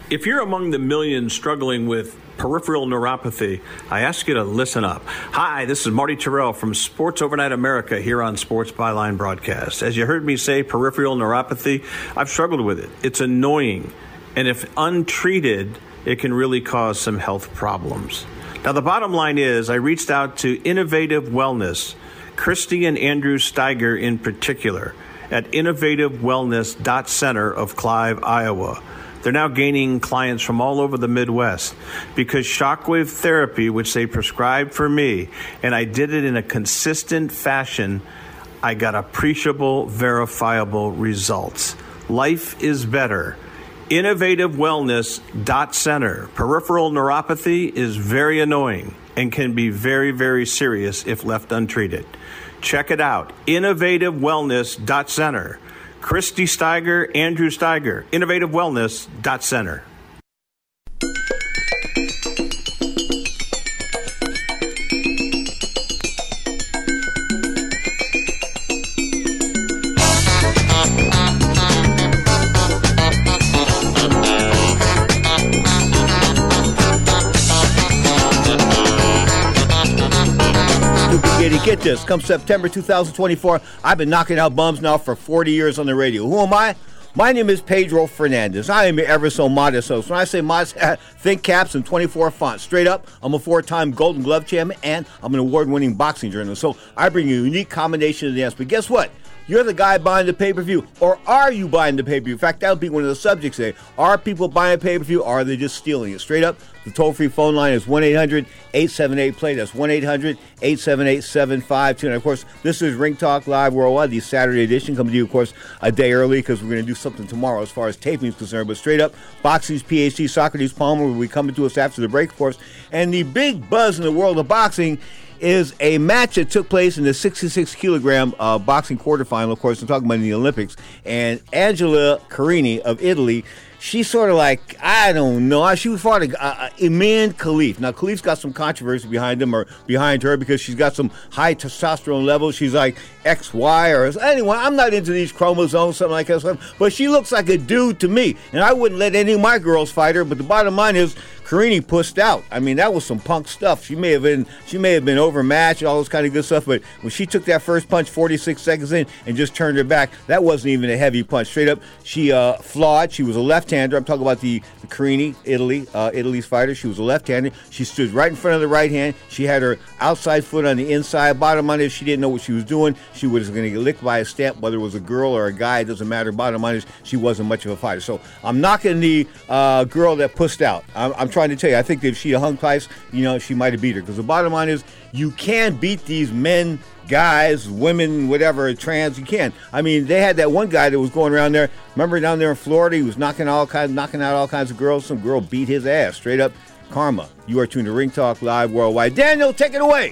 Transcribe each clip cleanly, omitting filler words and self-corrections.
If you're among the millions struggling with peripheral neuropathy, I ask you to listen up. Hi, this is Marty Terrell from Sports Overnight America here on Sports Byline Broadcast. As you heard me say, peripheral neuropathy, I've struggled with it. It's annoying. And if untreated, it can really cause some health problems. Now, the bottom line is I reached out to Innovative Wellness, Christy and Andrew Steiger in particular, at innovativewellness.center of Clive, Iowa. They're now gaining clients from all over the Midwest because shockwave therapy, which they prescribed for me, and I did it in a consistent fashion, I got appreciable, verifiable results. Life is better. Innovativewellness.center. Peripheral neuropathy is very annoying and can be very, very serious if left untreated. Check it out. Innovativewellness.center. Christy Steiger, Andrew Steiger, innovativewellness.center. Get this, come September 2024, I've been knocking out bums now for 40 years on the radio. Who am I? My name is Pedro Fernandez. I am ever so modest host. When I say modest, think caps and 24 fonts. Straight up, I'm a 4-time Golden Glove champion and I'm an award-winning boxing journalist. So I bring you a unique combination of the answer. But guess what? You're the guy buying the pay-per-view, or are you buying the pay-per-view? In fact, that would be one of the subjects today. Are people buying pay-per-view, or are they just stealing it? Straight up, the toll-free phone line is 1-800-878-PLAY. That's 1-800-878-7522. And, of course, this is Ring Talk Live Worldwide, the Saturday edition, coming to you, of course, a day early because we're going to do something tomorrow as far as taping is concerned. But straight up, Boxing's PhD, Socrates Palmer, will be coming to us after the break, of course. And the big buzz in the world of boxing is a match that took place in the 66-kilogram boxing quarterfinal. Of course, I'm talking about in the Olympics. And Angela Carini of Italy, she's sort of like, I don't know. She fought Iman Khalif. Now, Khalif's got some controversy behind him or behind her because she's got some high testosterone levels. She's like XY or anyway. I'm not into these chromosomes, something like that. But she looks like a dude to me. And I wouldn't let any of my girls fight her. But the bottom line is, Carini pushed out. I mean, that was some punk stuff. She may have been overmatched, all this kind of good stuff. But when she took that first punch 46 seconds in and just turned her back, that wasn't even a heavy punch. Straight up, she flawed. She was a left-hander. I'm talking about the Carini, Italy's fighter. She was a left-hander. She stood right in front of the right hand. She had her outside foot on the inside. Bottom line is, she didn't know what she was doing. She was going to get licked by a stamp, whether it was a girl or a guy. It doesn't matter. Bottom line is, she wasn't much of a fighter. So I'm knocking the girl that pushed out. I'm trying to tell you, I think that if she had hung twice, she might have beat her. Because the bottom line is, you can't beat these men, guys, women, whatever, trans. You can't. I mean, they had that one guy that was going around there. Remember down there in Florida, he was knocking out all kinds of girls. Some girl beat his ass. Straight up karma. You are tuned to Ring Talk Live Worldwide. Daniel, take it away.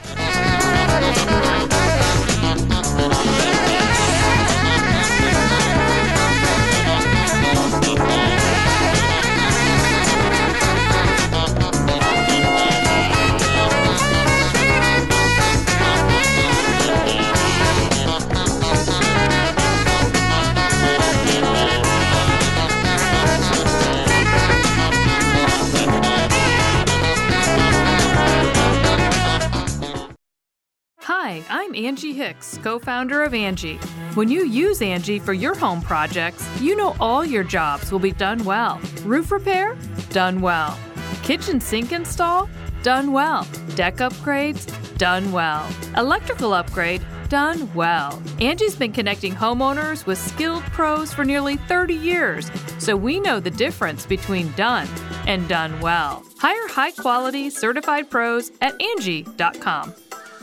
Hi, I'm Angie Hicks, co-founder of Angie. When you use Angie for your home projects, you know all your jobs will be done well. Roof repair? Done well. Kitchen sink install? Done well. Deck upgrades? Done well. Electrical upgrade? Done well. Angie's been connecting homeowners with skilled pros for nearly 30 years, so we know the difference between done and done well. Hire high-quality, certified pros at Angie.com.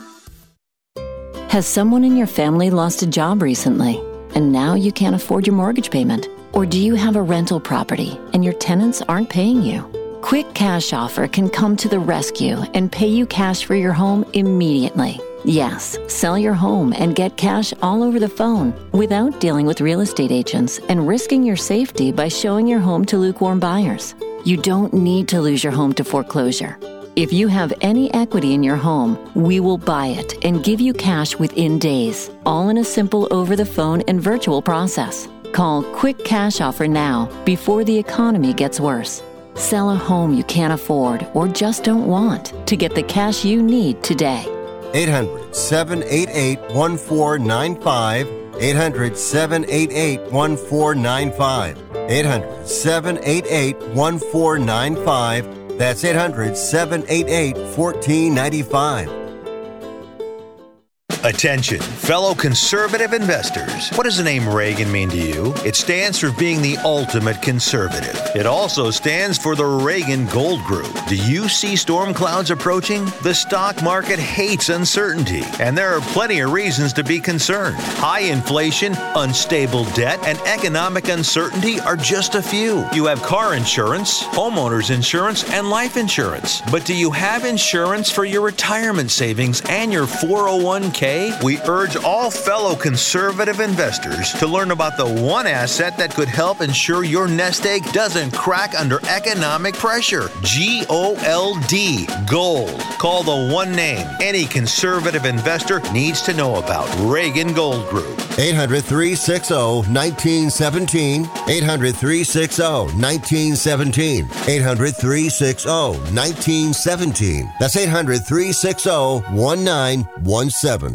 Has someone in your family lost a job recently, and now you can't afford your mortgage payment? Or do you have a rental property and your tenants aren't paying you? Quick Cash Offer can come to the rescue and pay you cash for your home immediately. Yes, sell your home and get cash all over the phone without dealing with real estate agents and risking your safety by showing your home to lukewarm buyers. You don't need to lose your home to foreclosure. If you have any equity in your home, we will buy it and give you cash within days, all in a simple over-the-phone and virtual process. Call Quick Cash Offer now before the economy gets worse. Sell a home you can't afford or just don't want to get the cash you need today. 800-788-1495. 800-788-1495. 800-788-1495. That's 800-788-1495. Attention, fellow conservative investors. What does the name Reagan mean to you? It stands for being the ultimate conservative. It also stands for the Reagan Gold Group. Do you see storm clouds approaching? The stock market hates uncertainty, and there are plenty of reasons to be concerned. High inflation, unstable debt, and economic uncertainty are just a few. You have car insurance, homeowners insurance, and life insurance. But do you have insurance for your retirement savings and your 401k? We urge all fellow conservative investors to learn about the one asset that could help ensure your nest egg doesn't crack under economic pressure. GOLD. Gold. Call the one name any conservative investor needs to know about. Reagan Gold Group. 800-360-1917. 800-360-1917. 800-360-1917. That's 800-360-1917.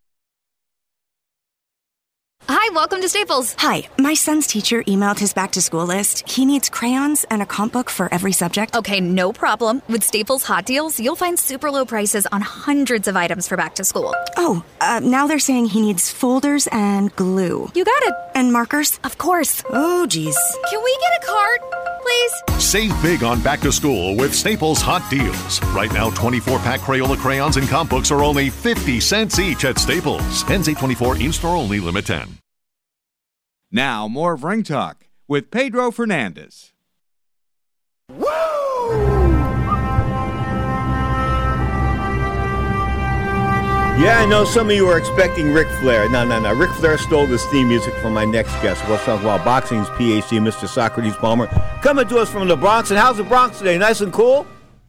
Hi, welcome to Staples. Hi, my son's teacher emailed his back-to-school list. He needs crayons and a comp book for every subject. Okay, no problem. With Staples Hot Deals, you'll find super low prices on hundreds of items for back to school. Oh, now they're saying he needs folders and glue. You got it. And markers? Of course. Oh, geez. Can we get a cart, please? Save big on back to school with Staples Hot Deals. Right now, 24-pack Crayola crayons and comp books are only 50 cents each at Staples. Ends 8/24, in-store only, limit 10. Now, more of Ring Talk with Pedro Fernandez. Woo! Yeah, I know some of you are expecting Ric Flair. No. Ric Flair stole this theme music from my next guest. We'll talk about boxing's PhD, Mr. Socrates Palmer, coming to us from the Bronx. And how's the Bronx today? Nice and cool?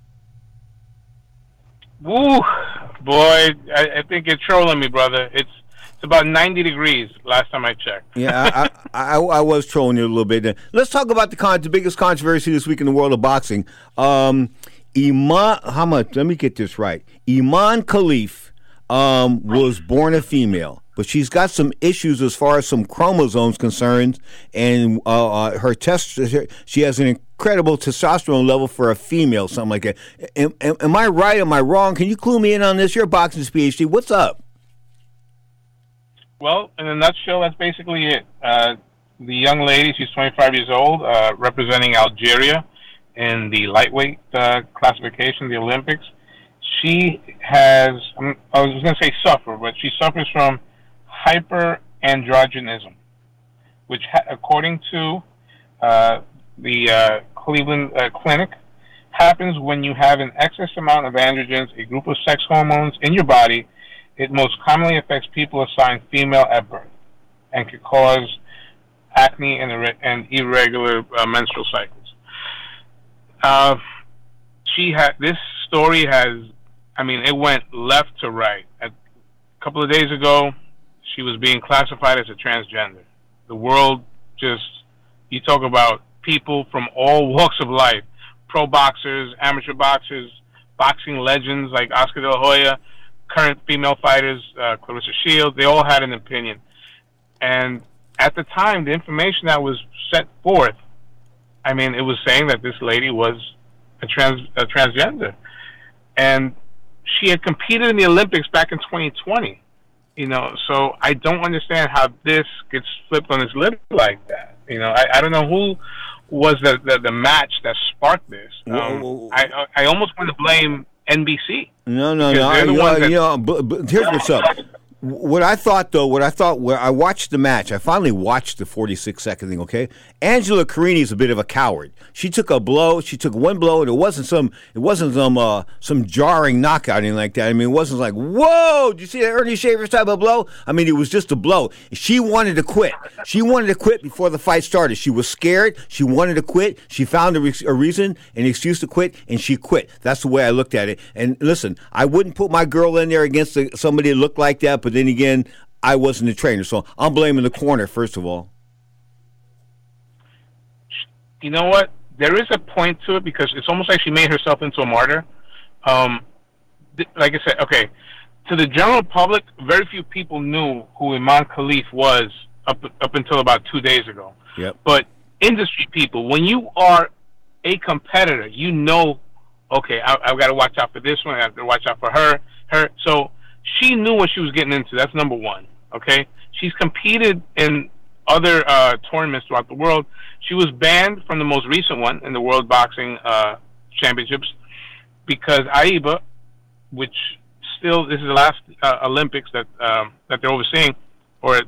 Woo, boy, I think you're trolling me, brother. It's about 90 degrees last time I checked. Yeah, I was trolling you a little bit. Let's talk about the biggest controversy this week in the world of boxing. Let me get this right. Iman Khalif was born a female, but she's got some issues as far as some chromosomes concerned, and her she has an incredible testosterone level for a female, something like that. Am I right? Am I wrong? Can you clue me in on this? You're a boxing's PhD. What's up? Well, in a nutshell, that's basically it. The young lady, she's 25 years old, representing Algeria in the lightweight classification, the Olympics. She has, I was going to say suffer, but she suffers from hyperandrogenism, which, according to the Cleveland Clinic, happens when you have an excess amount of androgens, a group of sex hormones in your body. It most commonly affects people assigned female at birth and could cause acne and irregular menstrual cycles. This story it went left to right. A couple of days ago, she was being classified as a transgender. The world you talk about people from all walks of life, pro boxers, amateur boxers, boxing legends like Oscar De La Hoya, current female fighters, Clarissa Shields, they all had an opinion. And at the time, the information that was set forth, it was saying that this lady was a transgender. And she had competed in the Olympics back in 2020. So I don't understand how this gets flipped on its lip like that. I don't know who was the match that sparked this. I almost want to blame NBC. No. But here's what's up. What I watched the match. I finally watched the 46-second thing, okay? Angela Carini is a bit of a coward. She took a blow. She took one blow, and it wasn't some jarring knockout or anything like that. It wasn't like, whoa, did you see that Ernie Shavers type of blow? It was just a blow. She wanted to quit. She wanted to quit before the fight started. She was scared. She wanted to quit. She found a reason, an excuse to quit, and she quit. That's the way I looked at it. And listen, I wouldn't put my girl in there against somebody that looked like that, but then again, I wasn't a trainer, so I'm blaming the corner, first of all. you know what? There is a point to it because it's almost like she made herself into a martyr. Like I said, okay, to the general public, very few people knew who Iman Khalif was up until about 2 days ago. Yep. But industry people, when you are a competitor, you know, okay, I've got to watch out for this one. I have to watch out for her. So she knew what she was getting into. That's number one. Okay, she's competed in other tournaments throughout the world. She was banned from the most recent one in the World Boxing Championships because AIBA, which still this is the last Olympics that they're overseeing, or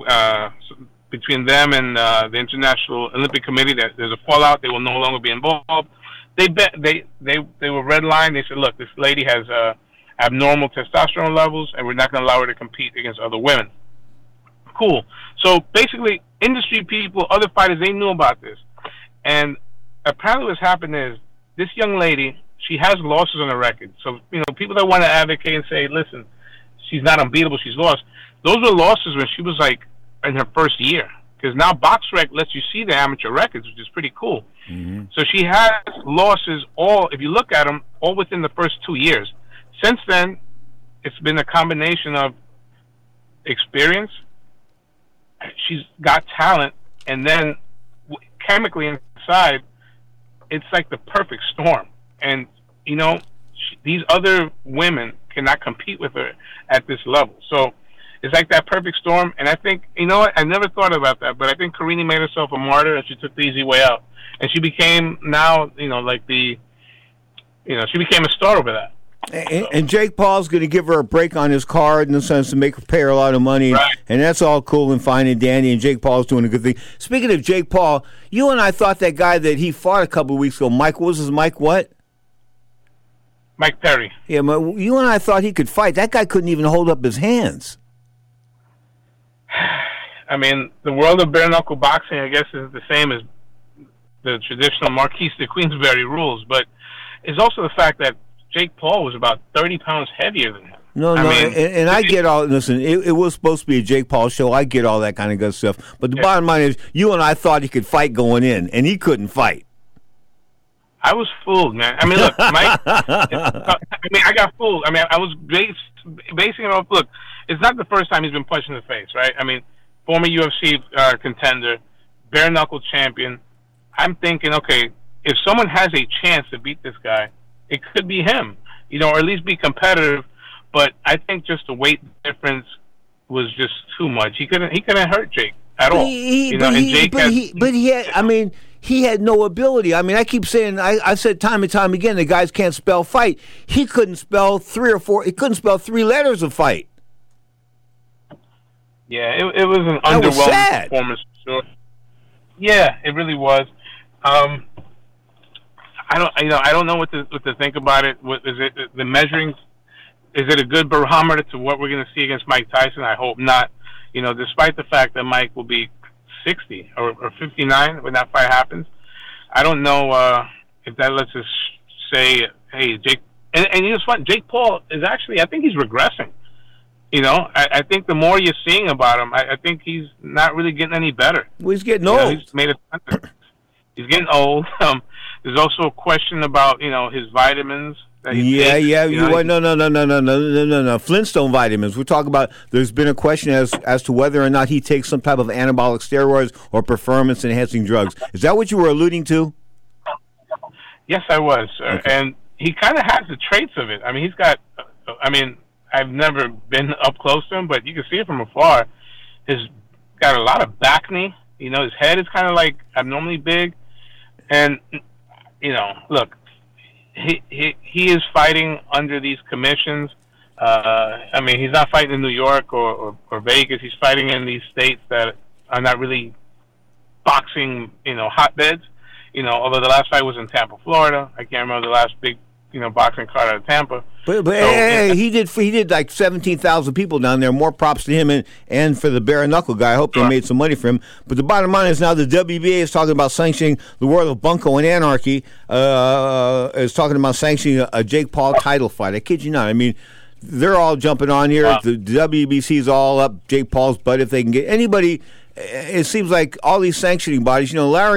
between them and the International Olympic Committee, that there's a fallout. They will no longer be involved. They were redlined. They said, look, this lady has abnormal testosterone levels, and we're not going to allow her to compete against other women. Cool. So basically, industry people, other fighters, they knew about this. And apparently what's happened is this young lady, she has losses on her record. So, you know, people that want to advocate and say, listen, she's not unbeatable, she's lost. Those were losses when she was, like, in her first year. Because now BoxRec lets you see the amateur records, which is pretty cool. Mm-hmm. So she has losses all, if you look at them, all within the first 2 years. Since then, it's been a combination of experience, she's got talent, and then chemically inside, it's like the perfect storm. And, you know, these other women cannot compete with her at this level. So it's like that perfect storm. And I think, you know what, I never thought about that, but I think Carini made herself a martyr and she took the easy way out. And she became now, you know, like she became a star over that. And Jake Paul's going to give her a break on his card in the sense to make her pay her a lot of money, right. And that's all cool and fine and dandy, and Jake Paul's doing a good thing. Speaking of Jake Paul, you and I thought that guy that he fought a couple of weeks ago, Mike what? Mike Perry. Yeah, you and I thought he could fight. That guy couldn't even hold up his hands. I mean, the world of bare-knuckle boxing, I guess, is the same as the traditional Marquis de Queensberry rules, but it's also the fact that Jake Paul was about 30 pounds heavier than him. No, and I get all, listen, it was supposed to be a Jake Paul show. I get all that kind of good stuff. But the bottom line is, you and I thought he could fight going in, and he couldn't fight. I was fooled, man. I mean, look, Mike, I got fooled. I mean, I was basing it off, look, it's not the first time he's been punched in the face, right? I mean, former UFC contender, bare-knuckle champion. I'm thinking, okay, if someone has a chance to beat this guy, it could be him, you know, or at least be competitive. But I think just the weight difference was just too much. He couldn't hurt Jake at all. He had no ability. I mean, I keep saying, I said time and time again, the guys can't spell fight. He couldn't spell he couldn't spell 3 letters of fight. Yeah, it was an underwhelming performance for sure. Yeah, it really was. I don't know what to think about it. What is it? The measuring, is it a good barometer to what we're going to see against Mike Tyson? I hope not. You know, despite the fact that Mike will be 60 or 59 when that fight happens, I don't know if that lets us say, hey, Jake. And you know, it's fun. Jake Paul is actually, I think he's regressing. You know, I think the more you're seeing about him, I think he's not really getting any better. Well, he's getting old. Know, he's getting old. There's also a question about, you know, his vitamins. That he takes, No. Flintstone vitamins. We're talking about. There's been a question as to whether or not he takes some type of anabolic steroids or performance-enhancing drugs. Is that what you were alluding to? Yes, I was, sir. Okay. And he kind of has the traits of it. I mean, he's got. I mean, I've never been up close to him, but you can see it from afar. He's got a lot of back knee. You know, his head is kind of like abnormally big, and you know, look, he is fighting under these commissions. I mean, he's not fighting in New York or Vegas. He's fighting in these states that are not really boxing, you know, hotbeds. You know, although the last fight was in Tampa, Florida. I can't remember the last big, you know, boxing card out of Tampa. But he did like 17,000 people down there. More props to him and for the bare knuckle guy. I hope they made some money for him. But the bottom line is now the WBA is talking about sanctioning the world of bunco and anarchy. Is talking about sanctioning a Jake Paul title fight. I kid you not. I mean, they're all jumping on here. Wow. The WBC's all up Jake Paul's butt if they can get anybody. It seems like all these sanctioning bodies. You know, Larry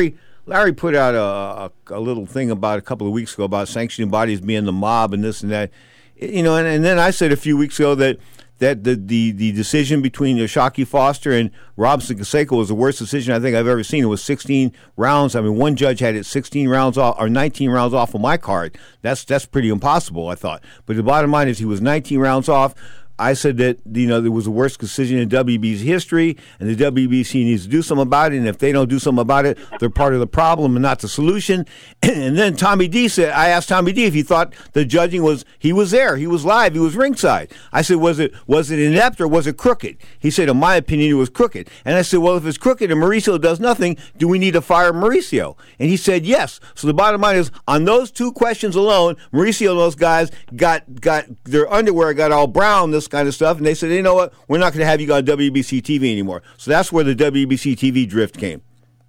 Larry put out a little thing about a couple of weeks ago about sanctioning bodies being the mob and this and that. You know, and then I said a few weeks ago that the decision between Shockey Foster and Robinson Canseco was the worst decision I think I've ever seen. It was 16 rounds. I mean, one judge had it 16 rounds off or 19 rounds off of my card. That's pretty impossible, I thought. But the bottom line is he was 19 rounds off. I said that, you know, there was the worst decision in WB's history, and the WBC needs to do something about it, and if they don't do something about it, they're part of the problem and not the solution. And then Tommy D said, I asked Tommy D if he thought the judging he was there, he was live, he was ringside. I said, was it inept or was it crooked? He said, in my opinion, it was crooked. And I said, well, if it's crooked and Mauricio does nothing, do we need to fire Mauricio? And he said, yes. So the bottom line is, on those two questions alone, Mauricio and those guys got their underwear got all brown, this kind of stuff, and they said, you know what, we're not going to have you on WBC TV anymore. So that's where the WBC TV drift came.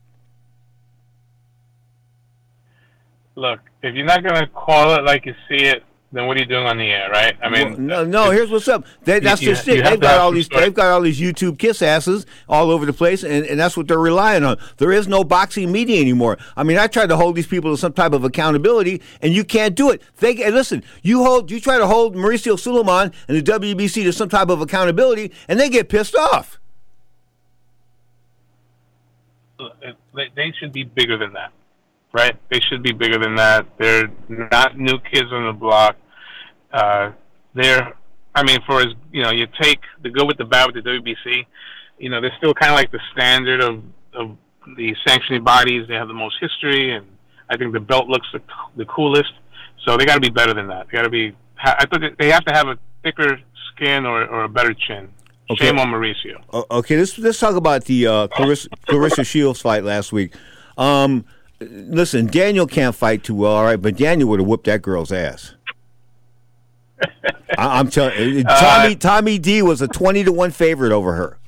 Look, if you're not going to call it like you see it, then what are you doing on the air, right? I mean, no. Here's what's up. That's just it. They've got all these YouTube kiss asses all over the place, and that's what they're relying on. There is no boxing media anymore. I mean, I tried to hold these people to some type of accountability, and you can't do it. Listen, you try to hold Mauricio Suleiman and the WBC to some type of accountability, and they get pissed off. They should be bigger than that. Right? They should be bigger than that. They're not new kids on the block. For you take the good with the bad with the WBC, you know, they're still kind of like the standard of the sanctioning bodies. They have the most history, and I think the belt looks the coolest. So they got to be better than that. They got to be. I thought they have to have a thicker skin or a better chin. Okay. Shame on Mauricio. Okay, let's talk about the Clarissa Shields fight last week. Listen, Daniel can't fight too well, all right, but Daniel would have whooped that girl's ass. I'm telling you, Tommy D was a 20-1 favorite over her.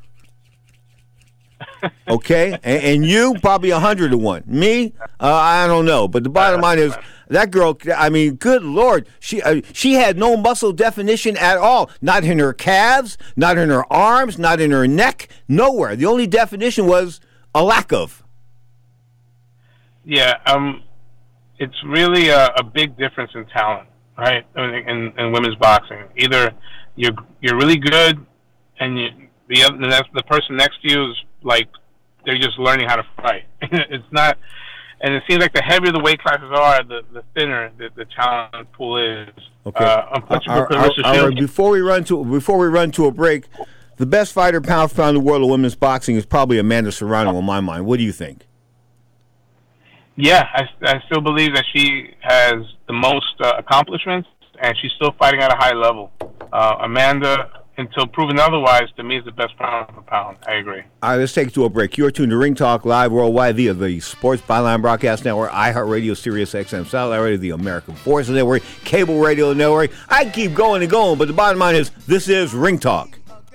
Okay, and you probably 100-1. Me, I don't know, but the bottom line is that girl. I mean, good Lord, she had no muscle definition at all. Not in her calves, not in her arms, not in her neck, nowhere. The only definition was a lack of. Yeah, it's really a big difference in talent, right? In women's boxing, either you're really good, and the person next to you is like they're just learning how to fight. It's not, and it seems like the heavier the weight classes are, the thinner the talent pool is. Okay. Before we run to a break, the best fighter pound for pound in the world of women's boxing is probably Amanda Serrano in my mind. What do you think? Yeah, I still believe that she has the most accomplishments, and she's still fighting at a high level. Amanda, until proven otherwise, to me is the best pound for pound. I agree. All right, let's take it to a break. You're tuned to Ring Talk Live worldwide via the Sports Byline Broadcast Network, iHeartRadio, Sirius XM, Satellite Radio, the American Forces Network, Cable Radio Network. I can keep going and going, but the bottom line is this is Ring Talk.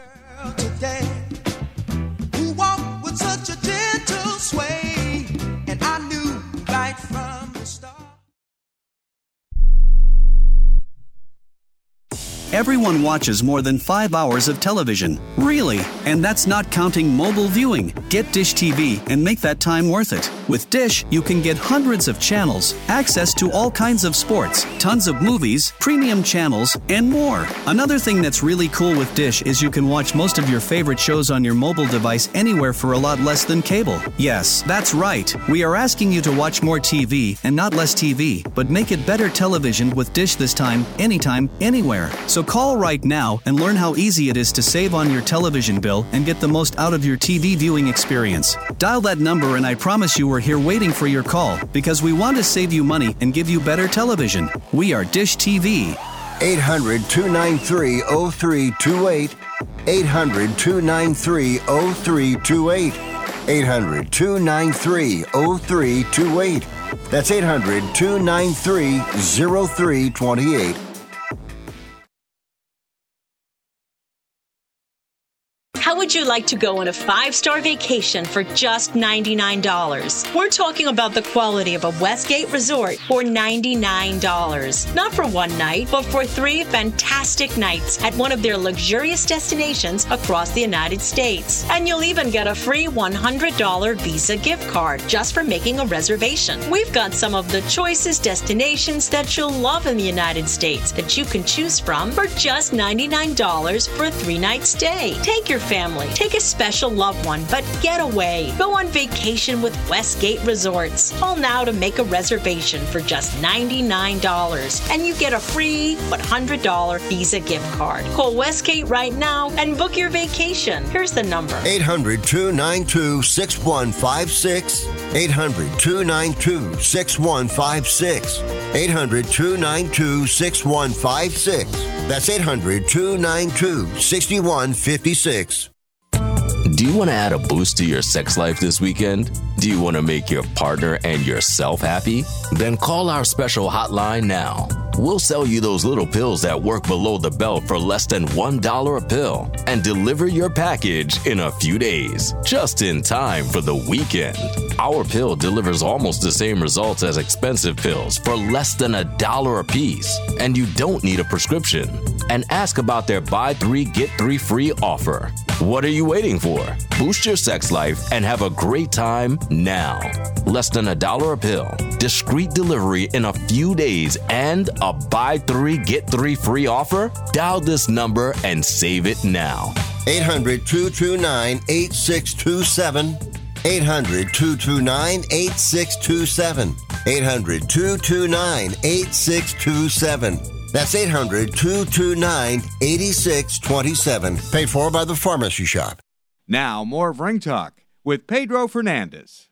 Everyone watches more than 5 hours of television. Really? And that's not counting mobile viewing. Get Dish TV and make that time worth it. With Dish, you can get hundreds of channels, access to all kinds of sports, tons of movies, premium channels, and more. Another thing that's really cool with Dish is you can watch most of your favorite shows on your mobile device anywhere for a lot less than cable. Yes, that's right. We are asking you to watch more TV and not less TV, but make it better television with Dish this time, anytime, anywhere. So call right now and learn how easy it is to save on your television bill and get the most out of your TV viewing experience. Dial that number and I promise you we're here waiting for your call because we want to save you money and give you better television. We are Dish TV. 800-293-0328. 800-293-0328. 800-293-0328. That's 800-293-0328. How would you you like to go on a 5-star vacation for just $99? We're talking about the quality of a Westgate resort for $99. Not for one night, but for 3 fantastic nights at one of their luxurious destinations across the United States. And you'll even get a free $100 Visa gift card just for making a reservation. We've got some of the choicest destinations that you'll love in the United States that you can choose from for just $99 for a 3-night stay. Take your family, take a special loved one, but get away. Go on vacation with Westgate Resorts. Call now to make a reservation for just $99 and you get a free $100 Visa gift card. Call Westgate right now and book your vacation. Here's the number. 800-292-6156. 800-292-6156. 800-292-6156. That's 800-292-6156. Do you want to add a boost to your sex life this weekend? Do you want to make your partner and yourself happy? Then call our special hotline now. We'll sell you those little pills that work below the belt for less than $1 a pill and deliver your package in a few days, just in time for the weekend. Our pill delivers almost the same results as expensive pills for less than $1 a piece, and you don't need a prescription. And ask about their buy 3, get 3 free offer. What are you waiting for? Boost your sex life and have a great time now. Less than $1 a pill, discreet delivery in a few days, and a buy 3, get 3 free offer? Dial this number and save it now. 800-229-8627. 800-229-8627. 800-229-8627. That's 800-229-8627. Paid for by the Pharmacy Shop. Now, more of Ring Talk with Pedro Fernandez.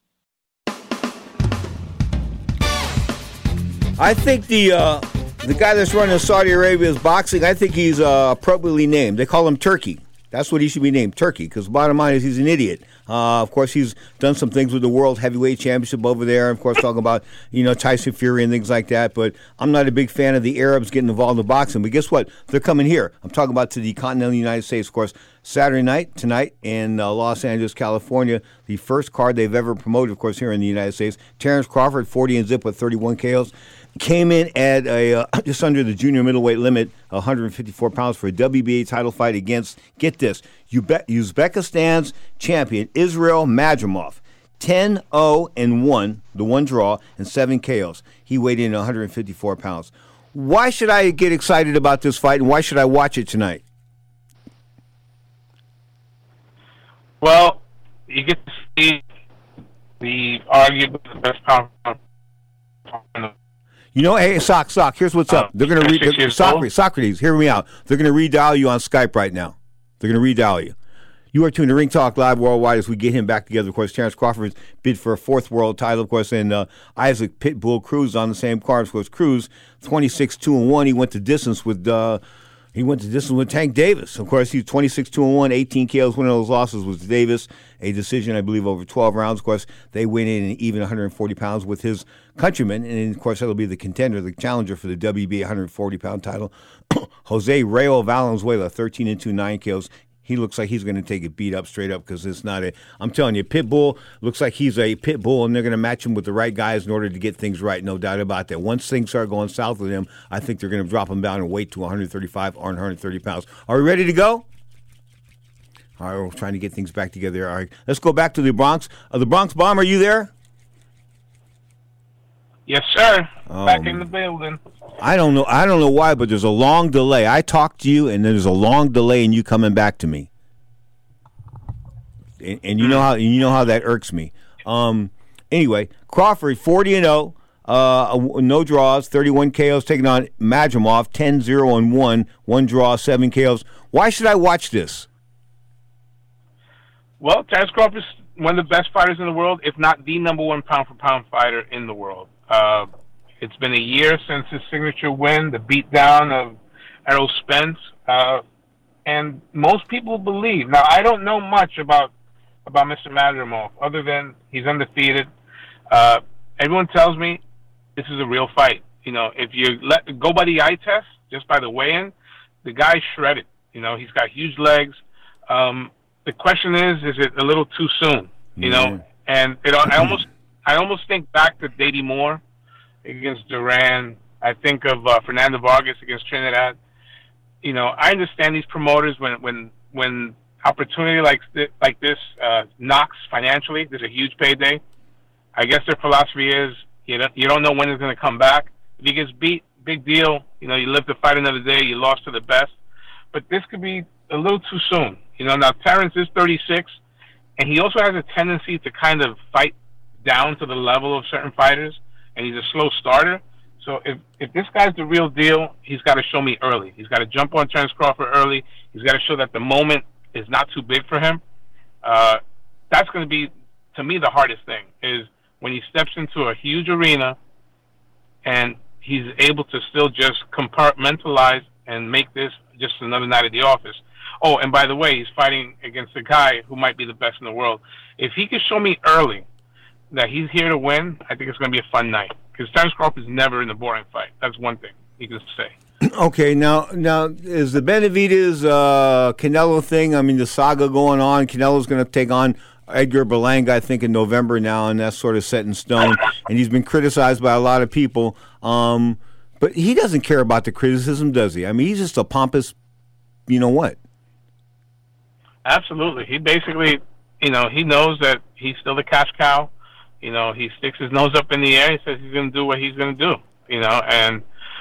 I think the guy that's running Saudi Arabia's boxing, I think he's appropriately named. They call him Turkey. That's what he should be named, Turkey, because bottom line is he's an idiot. Of course, he's done some things with the World Heavyweight Championship over there. Of course, talking about, Tyson Fury and things like that. But I'm not a big fan of the Arabs getting involved in boxing. But guess what? They're coming here. I'm talking about to the continental United States, of course, Saturday night, tonight in Los Angeles, California. The first card they've ever promoted, of course, here in the United States. Terrence Crawford, 40-0 with 31 KOs. Came in at just under the junior middleweight limit, 154 pounds for a WBA title fight against, get this, Uzbekistan's champion, Israel Madrimov. 10-0-1, the one draw, and 7 KOs. He weighed in 154 pounds. Why should I get excited about this fight, and why should I watch it tonight? Well, you get to see the arguably the best pound. Hey, Sock, here's what's up. They're going to Socrates, hear me out. They're going to redial you on Skype right now. They're going to redial you. You are tuned to Ring Talk Live Worldwide as we get him back together. Of course, Terrence Crawford bid for a 4th world title, of course, and Isaac Pitbull Cruz on the same card. Of course, Cruz, 26-2-1. He went to distance with Tank Davis. Of course, he's 26-2-1, 18 KOs. One of those losses was Davis, a decision, I believe, over 12 rounds. Of course, they went in and even 140 pounds with his countryman. And, of course, that'll be the contender, the challenger for the WBA 140-pound title. Jose Rayo Valenzuela, 13-2, 9 KOs. He looks like he's going to take it beat up straight up because it's not I'm telling you, Pitbull looks like he's a pit bull, and they're going to match him with the right guys in order to get things right, no doubt about that. Once things start going south with him, I think they're going to drop him down in weight to 135 or 130 pounds. Are we ready to go? All right, we're trying to get things back together. All right, let's go back to the Bronx. The Bronx Bomb, are you there? Yes, sir. Back in the building. I don't know why, but there's a long delay. I talk to you, and there's a long delay in you coming back to me. And you know how that irks me. Anyway, Crawford 40-0, no draws, 31 KOs, taking on Madrimov 10-0-1, one draw, 7 KOs. Why should I watch this? Well, Terrence Crawford's one of the best fighters in the world, if not the number 1 pound-for-pound fighter in the world. It's been a year since his signature win, the beatdown of Errol Spence, and most people believe. Now, I don't know much about Mr. Madrimov other than he's undefeated. Everyone tells me this is a real fight. If you go by the eye test, just by the weigh-in, the guy's shredded. He's got huge legs. the question is it a little too soon? You know, and I almost think back to Davey Moore against Duran. I think of Fernando Vargas against Trinidad. You know, I understand these promoters when opportunity like this knocks financially. There's a huge payday. I guess their philosophy is you don't know when it's going to come back. If he gets beat, big deal. You know, you live to fight another day. You lost to the best. But this could be a little too soon. You know, now Terrence is 36, and he also has a tendency to kind of fight down to the level of certain fighters, and he's a slow starter. So if this guy's the real deal, he's got to show me early. He's got to jump on Terrence Crawford early. He's got to show that the moment is not too big for him. That's going to be, to me, the hardest thing, is when he steps into a huge arena and he's able to still just compartmentalize and make this just another night at the office. Oh, and by the way, he's fighting against a guy who might be the best in the world. If he can show me early that he's here to win, I think it's going to be a fun night. Because Terrence Crawford is never in a boring fight. That's one thing you can say. Okay, now is the Benavidez Canelo thing? I mean, the saga going on. Canelo's going to take on Edgar Berlanga, I think, in November now, and that's sort of set in stone. And he's been criticized by a lot of people, but he doesn't care about the criticism, does he? I mean, he's just a pompous, you know what? Absolutely. He basically, you know, he knows that he's still the cash cow. You know, he sticks his nose up in the air. He says he's going to do what he's going to do. You know, and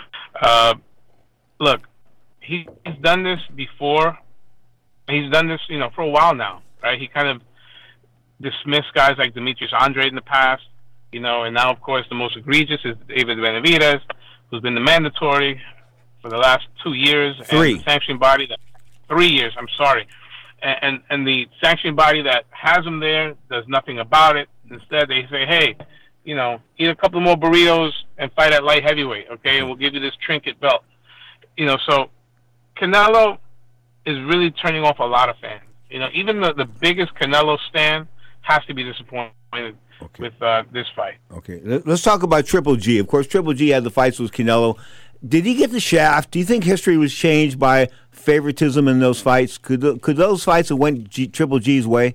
look, he's done this before. He's done this, you know, for a while now, right? He kind of dismissed guys like Demetrius Andrade in the past, you know, and now, of course, the most egregious is David Benavidez, who's been the mandatory for the last 2 years. 3. And the sanctioning body 3 years, I'm sorry. And the sanctioning body that has him there does nothing about it. Instead, they say, hey, you know, eat a couple more burritos and fight at light heavyweight, okay? And we'll give you this trinket belt. You know, so Canelo is really turning off a lot of fans. You know, even the biggest Canelo stan has to be disappointed with this fight. Okay, let's talk about Triple G. Of course, Triple G had the fights with Canelo. Did he get the shaft? Do you think history was changed by favoritism in those fights? Could those fights have went Triple G's way?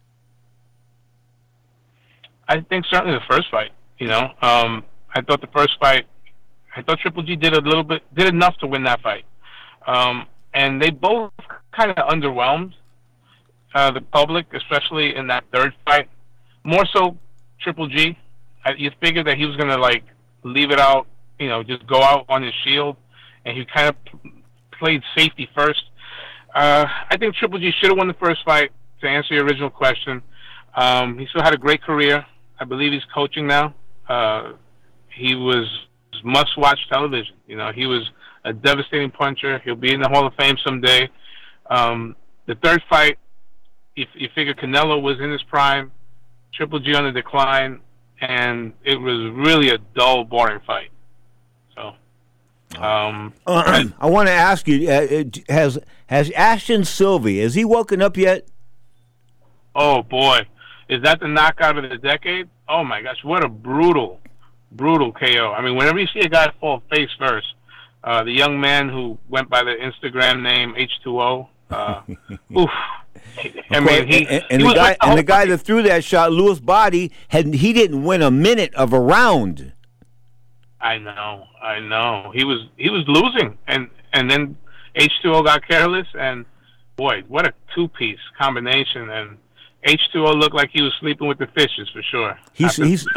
I think certainly the first fight. You know, I thought the first fight, I thought Triple G did enough to win that fight, and they both kind of underwhelmed the public, especially in that third fight. More so, Triple G. You figured that he was gonna like leave it out, you know, just go out on his shield, and he kind of played safety first. I think Triple G should have won the first fight. To answer your original question, he still had a great career. I believe he's coaching now. He was must-watch television. You know, he was a devastating puncher. He'll be in the Hall of Fame someday. The third fight, you figure Canelo was in his prime, Triple G on the decline, and it was really a dull, boring fight. So, I want to ask you: has Ashton Sylvie, has he woken up yet? Oh boy, is that the knockout of the decade? Oh my gosh, what a brutal KO! I mean, whenever you see a guy fall face first, the young man who went by the Instagram name H2O, oof. I mean, the guy that threw that shot, Louis Body, he didn't win a minute of a round. I know. He was losing, and then H2O got careless, and boy, what a two-piece combination. And H2O looked like he was sleeping with the fishes for sure. He's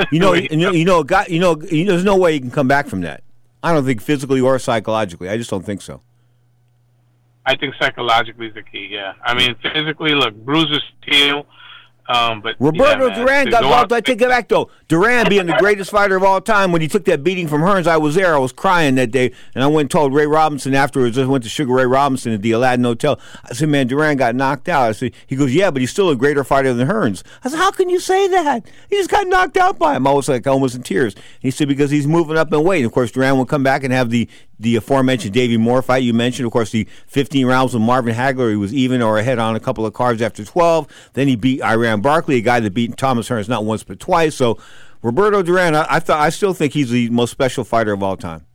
there's no way he can come back from that. I don't think physically or psychologically. I just don't think so. I think psychologically is the key. Yeah, I mean physically, look, bruises heal. But Roberto Duran got involved. I take it back though. Duran being the greatest fighter of all time, when he took that beating from Hearns, I was there. I was crying that day, and I went and told Ray Robinson afterwards. I went to Sugar Ray Robinson at the Aladdin Hotel. I said, "Man, Duran got knocked out." I said, "He goes, yeah, but he's still a greater fighter than Hearns." I said, "How can you say that? He just got knocked out by him." I was like almost in tears. And he said, "Because he's moving up in weight." And of course, Duran will come back and have the aforementioned Davey Moore fight you mentioned. Of course, the 15 rounds with Marvin Hagler, he was even or ahead on a couple of cards after 12. Then he beat Iran Barkley, a guy that beat Thomas Hearns not once but twice. So Roberto Duran, I still think he's the most special fighter of all time.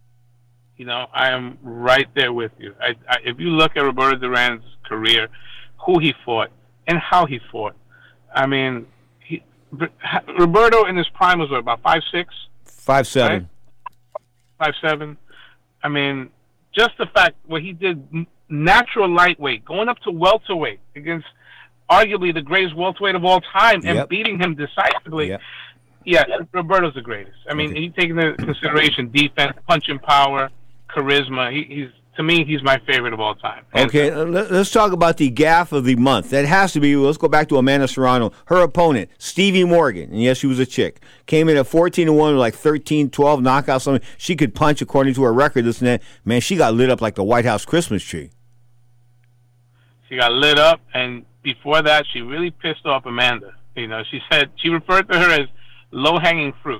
You know, I am right there with you. If you look at Roberto Duran's career, who he fought, and how he fought. I mean, Roberto in his prime was what, about 5'6"? 5'7". Right? 5'7". I mean, just the fact what he did, natural lightweight, going up to welterweight against arguably the greatest welterweight of all time, and beating him decisively. Yep. Yeah, Roberto's the greatest. I mean, he's taking into consideration defense, punching power, charisma. To me, he's my favorite of all time. Okay, let's talk about the gaffe of the month. That has to be, let's go back to Amanda Serrano. Her opponent, Stevie Morgan, and yes, she was a chick, came in at 14-1 with like 13, 12 knockouts. Something. She could punch according to her record, this and that. Man, she got lit up like the White House Christmas tree. She got lit up, and before that, she really pissed off Amanda. You know, she referred to her as low-hanging fruit.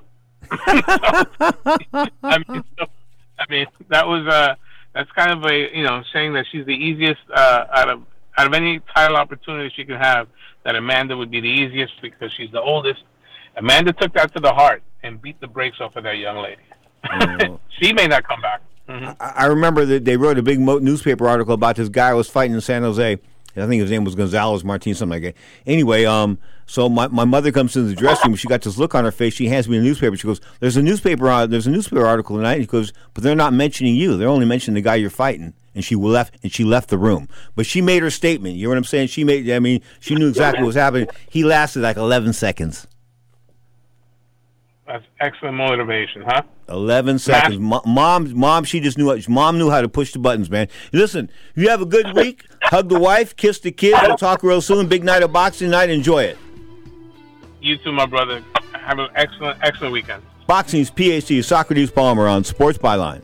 I mean, that was that's kind of saying that she's the easiest out of any title opportunity she could have. That Amanda would be the easiest because she's the oldest. Amanda took that to the heart and beat the brakes off of that young lady. She may not come back. Mm-hmm. I remember that they wrote a big newspaper article about this guy who was fighting in San Jose. I think his name was Gonzalez Martinez, something like that. Anyway, so my mother comes into the dressing room. She got this look on her face. She hands me a newspaper. She goes, "There's a newspaper article tonight." And she goes, "But they're not mentioning you. They're only mentioning the guy you're fighting." And she left the room. But she made her statement. You know what I'm saying? She knew exactly what was happening. He lasted like 11 seconds. That's excellent motivation, huh? 11 seconds. Mom, she just knew it. Mom knew how to push the buttons, man. Listen, you have a good week. Hug the wife, kiss the kids. We'll talk real soon. Big night of boxing night. Enjoy it. You too, my brother. Have an excellent weekend. Boxing's PhD, Socrates Palmer on Sports Byline.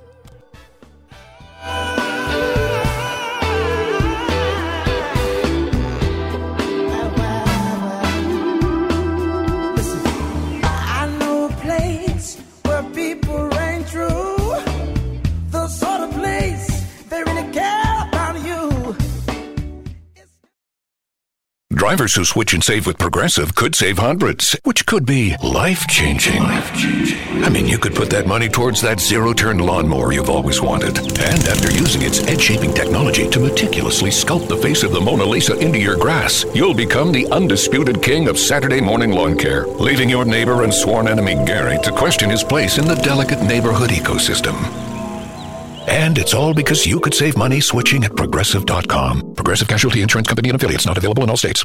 Drivers who switch and save with Progressive could save hundreds, which could be life-changing. I mean, you could put that money towards that zero-turn lawnmower you've always wanted. And after using its edge-shaping technology to meticulously sculpt the face of the Mona Lisa into your grass, you'll become the undisputed king of Saturday morning lawn care, leaving your neighbor and sworn enemy Gary to question his place in the delicate neighborhood ecosystem. And it's all because you could save money switching at Progressive.com. Progressive Casualty Insurance Company and affiliates, not available in all states.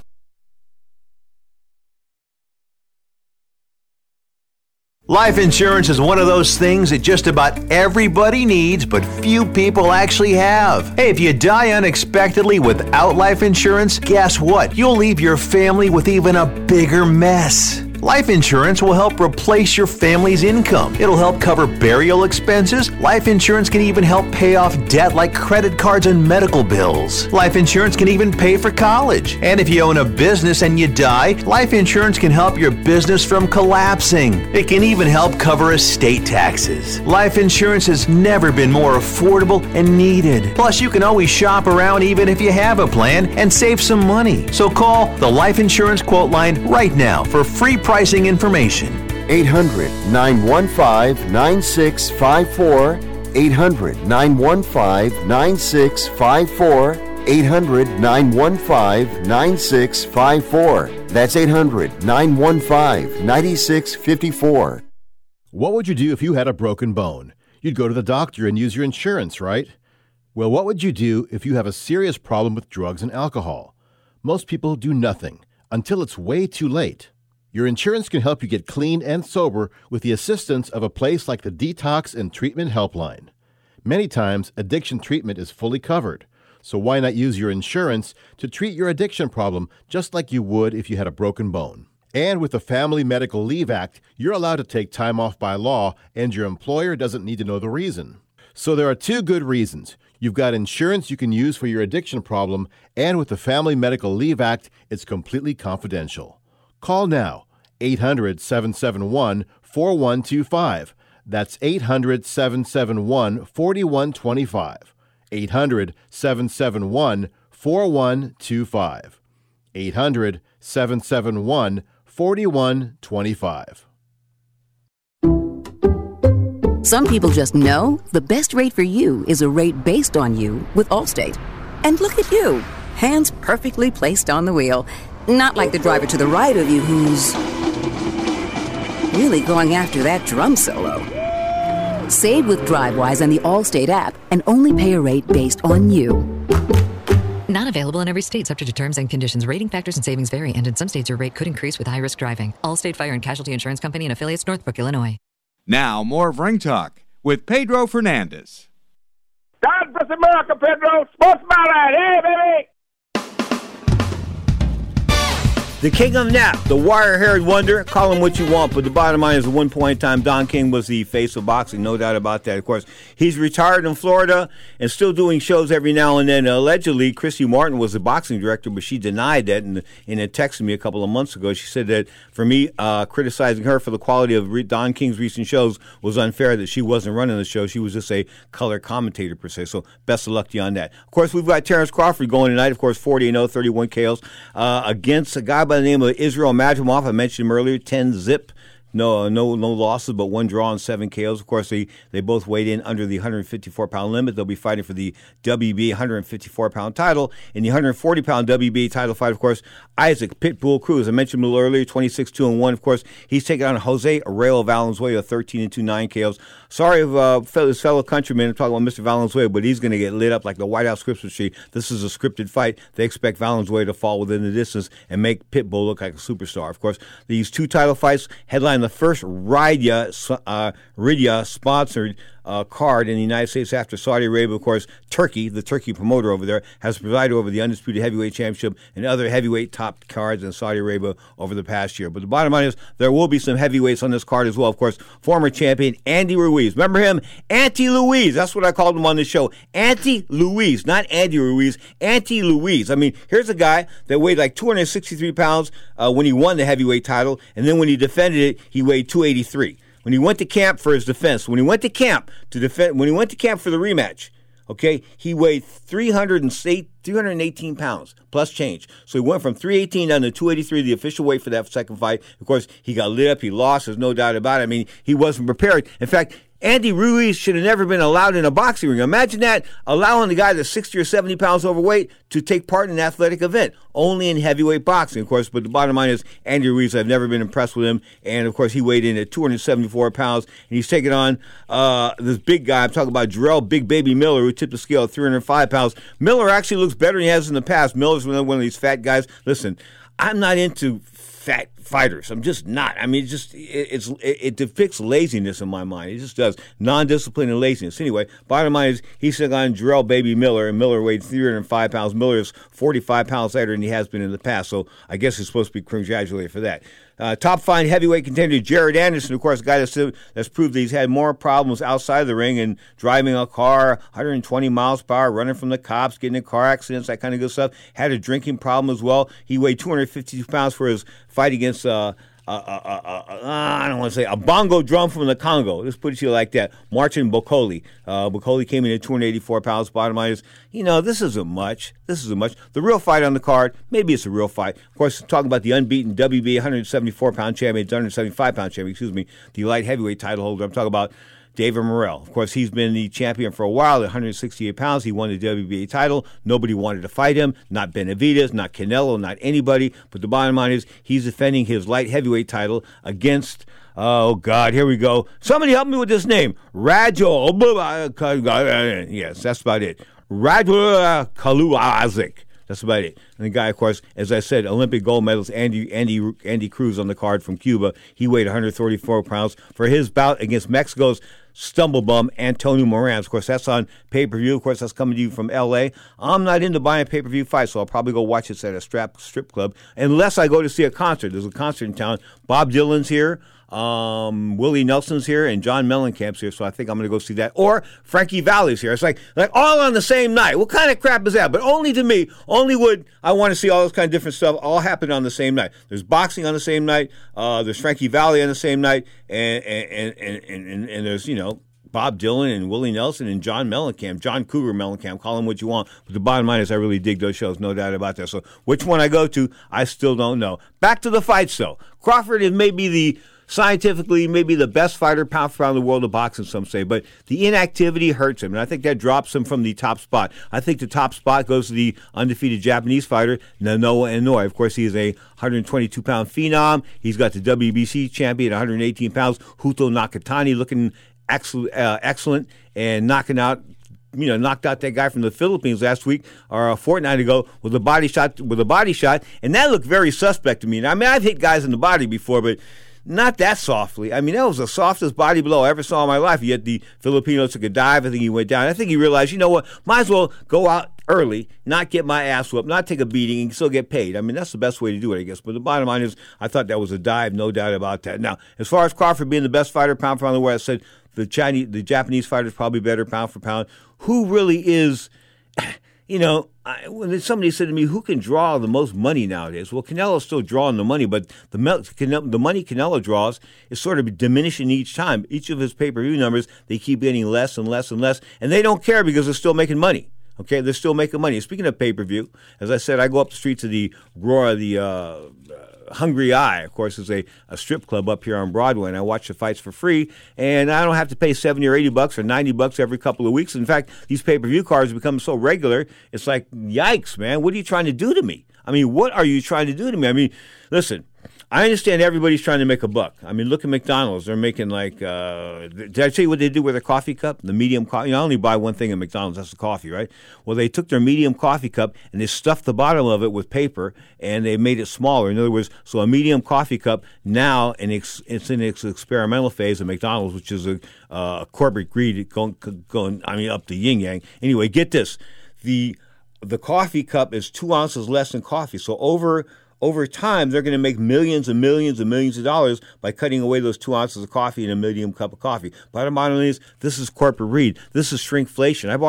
Life insurance is one of those things that just about everybody needs, but few people actually have. Hey, if you die unexpectedly without life insurance, guess what? You'll leave your family with even a bigger mess. Life insurance will help replace your family's income. It'll help cover burial expenses. Life insurance can even help pay off debt like credit cards and medical bills. Life insurance can even pay for college. And if you own a business and you die, life insurance can help your business from collapsing. It can even help cover estate taxes. Life insurance has never been more affordable and needed. Plus, you can always shop around even if you have a plan and save some money. So call the Life Insurance Quote Line right now for free pricing information. 800-915-9654. 800-915-9654. 800-915-9654. That's 800-915-9654. What would you do if you had a broken bone? You'd go to the doctor and use your insurance, right? Well, what would you do if you have a serious problem with drugs and alcohol? Most people do nothing until it's way too late. Your insurance can help you get clean and sober with the assistance of a place like the Detox and Treatment Helpline. Many times, addiction treatment is fully covered, so why not use your insurance to treat your addiction problem just like you would if you had a broken bone? And with the Family Medical Leave Act, you're allowed to take time off by law, and your employer doesn't need to know the reason. So there are two good reasons. You've got insurance you can use for your addiction problem, and with the Family Medical Leave Act, it's completely confidential. Call now, 800-771-4125. That's 800-771-4125. 800-771-4125. 800-771-4125. Some people just know the best rate for you is a rate based on you with Allstate. And look at you. hands perfectly placed on the wheel. Not like the driver to the right of you who's really going after that drum solo. Save with DriveWise and the Allstate app and only pay a rate based on you. Not available in every state, subject to terms and conditions. Rating factors and savings vary, and in some states your rate could increase with high-risk driving. Allstate Fire and Casualty Insurance Company and affiliates, Northbrook, Illinois. Now, more of Ring Talk with Pedro Fernandez. God bless America, Pedro. Sports Byline. Hey, baby. The king of nap, the wire-haired wonder, call him what you want, but the bottom line is at one point in time, Don King was the face of boxing, no doubt about that. Of course, he's retired in Florida and still doing shows every now and then. Allegedly, Christy Martin was the boxing director, but she denied that and it texted me a couple of months ago. She said that for me, criticizing her for the quality of Don King's recent shows was unfair, that she wasn't running the show. She was just a color commentator, per se, so best of luck to you on that. Of course, we've got Terrence Crawford going tonight, of course, 40-0, 31 KOs, against a guy by the name of Israel Madrimov. I mentioned him earlier, 10 zip. No losses, but one draw and 7 KOs. Of course, they both weighed in under the 154-pound limit. They'll be fighting for the WBA 154-pound title. In the 140-pound WBA title fight, of course, Isaac Pitbull Cruz. I mentioned him a little earlier, 26-2-1. Of course, he's taking on Jose Arreo Valenzuela, 13-2, 9 KOs. Sorry of his fellow countrymen, I'm talking about Mr. Valenzuela, but he's going to get lit up like the White House Christmas tree. This is a scripted fight. They expect Valenzuela to fall within the distance and make Pitbull look like a superstar. Of course, these two title fights headline the first Ridya sponsored card in the United States after Saudi Arabia. Of course, Turkey, the Turkey promoter over there, has presided over the Undisputed Heavyweight Championship and other heavyweight top cards in Saudi Arabia over the past year. But the bottom line is there will be some heavyweights on this card as well. Of course, former champion Andy Ruiz. Remember him? Auntie Louise. That's what I called him on the show. Auntie Louise, not Andy Ruiz. Auntie Louise. I mean, here's a guy that weighed like 263 pounds when he won the heavyweight title, and then when he defended it, he weighed 283. When he went to camp for his defense, when he went to camp for the rematch, okay, he weighed 318 pounds plus change. So he went from 318 down to 283, the official weight for that second fight. Of course, he got lit up. He lost. There's no doubt about it. I mean, he wasn't prepared. In fact, Andy Ruiz should have never been allowed in a boxing ring. Imagine that, allowing the guy that's 60 or 70 pounds overweight to take part in an athletic event. Only in heavyweight boxing, of course. But the bottom line is, Andy Ruiz, I've never been impressed with him. And, of course, he weighed in at 274 pounds. And he's taking on this big guy. I'm talking about Jarrell Big Baby Miller, who tipped the scale at 305 pounds. Miller actually looks better than he has in the past. Miller's one of these fat guys. Listen, I'm not into fat fighters. I'm just not. I mean, it depicts laziness in my mind. It just does. Non-discipline and laziness. Anyway, bottom line is he's taking on Jarrell Baby Miller, and Miller weighed 305 pounds. Miller is 45 pounds lighter than he has been in the past, so I guess he's supposed to be congratulated for that. Top five heavyweight contender Jared Anderson, of course, a guy that's proved that he's had more problems outside the ring and driving a car 120 miles per hour, running from the cops, getting in car accidents, that kind of good stuff. Had a drinking problem as well. He weighed 252 pounds for his fight against I don't want to say a bongo drum from the Congo. Let's put it to you like that. Martin Bokoli. Bokoli came in at 284 pounds. Bottom line is, this isn't much. The real fight on the card, maybe it's a real fight. Of course, talking about the unbeaten WBA 174-pound champion, 175-pound champion, the light heavyweight title holder. I'm talking about David Morrell. Of course, he's been the champion for a while at 168 pounds. He won the WBA title. Nobody wanted to fight him. Not Benavidez, not Canelo, not anybody. But the bottom line is he's defending his light heavyweight title against, oh, God, here we go. Somebody help me with this name. Yes, that's about it. Radul Kaluazik. That's about it. And the guy, of course, as I said, Olympic gold medalist Andy Cruz on the card from Cuba. He weighed 134 pounds for his bout against Mexico's stumble bum Antonio Moran. Of course, that's on pay-per-view. Of course, that's coming to you from L.A. I'm not into buying pay-per-view fights, so I'll probably go watch this at a strip club unless I go to see a concert. There's a concert in town. Bob Dylan's here. Willie Nelson's here and John Mellencamp's here, so I think I'm going to go see that. Or Frankie Valli's here. It's like all on the same night. What kind of crap is that? But only to me, only would I want to see all this kind of different stuff all happen on the same night. There's boxing on the same night. There's Frankie Valli on the same night, and there's Bob Dylan and Willie Nelson and John Mellencamp, John Cougar Mellencamp, call him what you want. But the bottom line is I really dig those shows, no doubt about that. So which one I go to, I still don't know. Back to the fights, though. Crawford is maybe the scientifically maybe the best fighter pound for pound in the world of boxing, some say, but the inactivity hurts him, and I think that drops him from the top spot. I think the top spot goes to the undefeated Japanese fighter, Naoya Inoue. Of course, he is a 122-pound phenom. He's got the WBC champion at 118 pounds, Huto Nakatani, looking excellent and knocked out that guy from the Philippines last week or a fortnight ago with a body shot, and that looked very suspect to me. I mean, I've hit guys in the body before, but not that softly. I mean, that was the softest body blow I ever saw in my life. Yet the Filipino took a dive. I think he went down. I think he realized, you know what, might as well go out early, not get my ass whooped, not take a beating, and still get paid. I mean, that's the best way to do it, I guess. But the bottom line is, I thought that was a dive, no doubt about that. Now, as far as Crawford being the best fighter pound for pound in the world, I said the Japanese fighter is probably better pound for pound. Who really is, when somebody said to me, who can draw the most money nowadays? Well, Canelo's still drawing the money, but the money Canelo draws is sort of diminishing each time. Each of his pay-per-view numbers, they keep getting less and less and less, and they don't care because they're still making money. Okay, they're still making money. Speaking of pay-per-view, as I said, I go up the street to the Hungry Eye, of course, is a strip club up here on Broadway, and I watch the fights for free, and I don't have to pay $70 or $80 or $90 every couple of weeks. In fact, these pay-per-view cards become so regular, it's like, yikes, man, what are you trying to do to me? I mean, what are you trying to do to me? I mean, listen, I understand everybody's trying to make a buck. I mean, look at McDonald's. They're making like, did I tell you what they do with their coffee cup? The medium coffee. I only buy one thing at McDonald's. That's the coffee, right? Well, they took their medium coffee cup and they stuffed the bottom of it with paper and they made it smaller. In other words, so a medium coffee cup now, and it's in its experimental phase at McDonald's, which is a corporate greed going up the yin yang. Anyway, get this. The coffee cup is 2 ounces less than coffee. So over time, they're going to make millions and millions and millions of dollars by cutting away those 2 ounces of coffee in a medium cup of coffee. Bottom line is, this is corporate greed. This is shrinkflation. I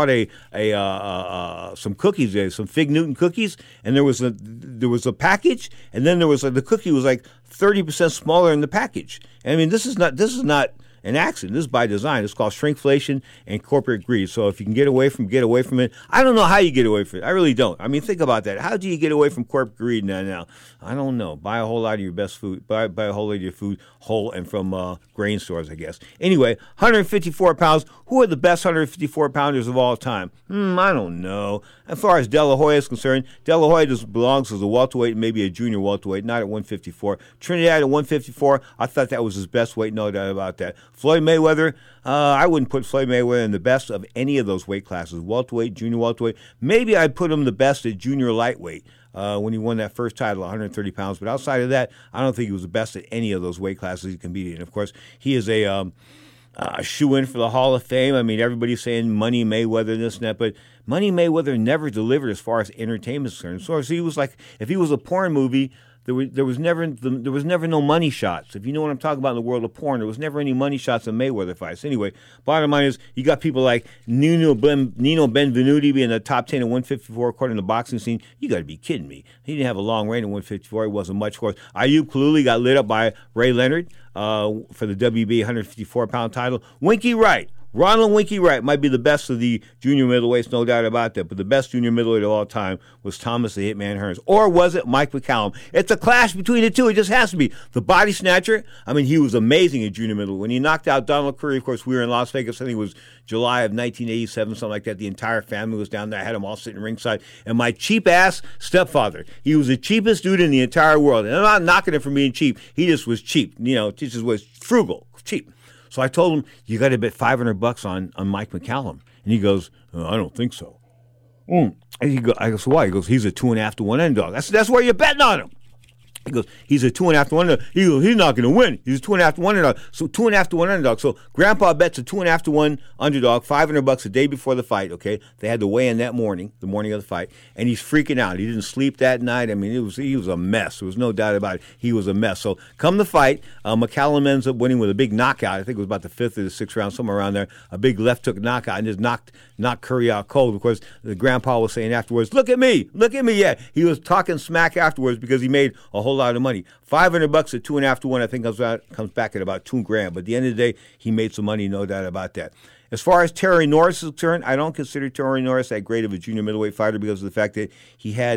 bought some cookies today, some Fig Newton cookies, and there was a package, and then there was the cookie was like 30% smaller in the package. And I mean, this is not an accident. This is by design. It's called shrinkflation and corporate greed. So if you can get away from it. I don't know how you get away from it. I really don't. I mean, think about that. How do you get away from corporate greed now? I don't know. Buy a whole lot of your best food. Buy a whole lot of your food whole and from grain stores, I guess. Anyway, 154 pounds. Who are the best 154-pounders of all time? I don't know. As far as De La Hoya is concerned, De La Hoya just belongs as a welterweight and maybe a junior welterweight, not at 154. Trinidad at 154, I thought that was his best weight, no doubt about that. Floyd Mayweather, I wouldn't put Floyd Mayweather in the best of any of those weight classes, welterweight, junior welterweight. Maybe I'd put him the best at junior lightweight when he won that first title, 130 pounds. But outside of that, I don't think he was the best at any of those weight classes he competed in. Of course, he is a shoe-in for the Hall of Fame. I mean, everybody's saying Money Mayweather, this and that, but Money Mayweather never delivered as far as entertainment is concerned. So he was like, if he was a porn movie, there was never no money shots. If you know what I'm talking about in the world of porn, there was never any money shots in Mayweather fights. Anyway, bottom line is you got people like Nino Benvenuti being the top 10 at 154 according to the boxing scene. You got to be kidding me. He didn't have a long reign at 154. It wasn't much, of course. Ayub Kaluli got lit up by Ray Leonard for the WBA 154-pound title. Winky Wright. Ronald Winky Wright might be the best of the junior middleweights, no doubt about that, but the best junior middleweight of all time was Thomas the Hitman Hearns. Or was it Mike McCallum? It's a clash between the two. It just has to be. The body snatcher, I mean, he was amazing at junior middleweight. When he knocked out Donald Curry, of course, we were in Las Vegas. I think it was July of 1987, something like that. The entire family was down there. I had them all sitting ringside. And my cheap-ass stepfather, he was the cheapest dude in the entire world. And I'm not knocking him for being cheap. He just was cheap. He just was frugal, cheap. So I told him, you got to bet $500 on Mike McCallum. And he goes, I don't think so. And I go, so why? He goes, he's a 2.5 to 1 underdog. That's where you're betting on him. He goes, he's a 2.5 to 1 underdog. He goes, he's not going to win. He's a 2.5 to 1 underdog. So 2.5 to 1 underdog. So Grandpa bets a 2.5 to 1 underdog, $500 a day before the fight. Okay, they had to weigh in that morning, the morning of the fight, and he's freaking out. He didn't sleep that night. I mean, he was a mess. There was no doubt about it. He was a mess. So come the fight, McCallum ends up winning with a big knockout. I think it was about the 5th or the 6th round, somewhere around there. A big left hook knockout and just knocked Curry out cold. Of course, the Grandpa was saying afterwards, look at me. Yeah, he was talking smack afterwards because he made a whole lot of money. $500 at 2.5 to 1, I think comes back at about $2,000. But at the end of the day, he made some money, no doubt about that. As far as Terry Norris is concerned, I don't consider Terry Norris that great of a junior middleweight fighter because of the fact that he had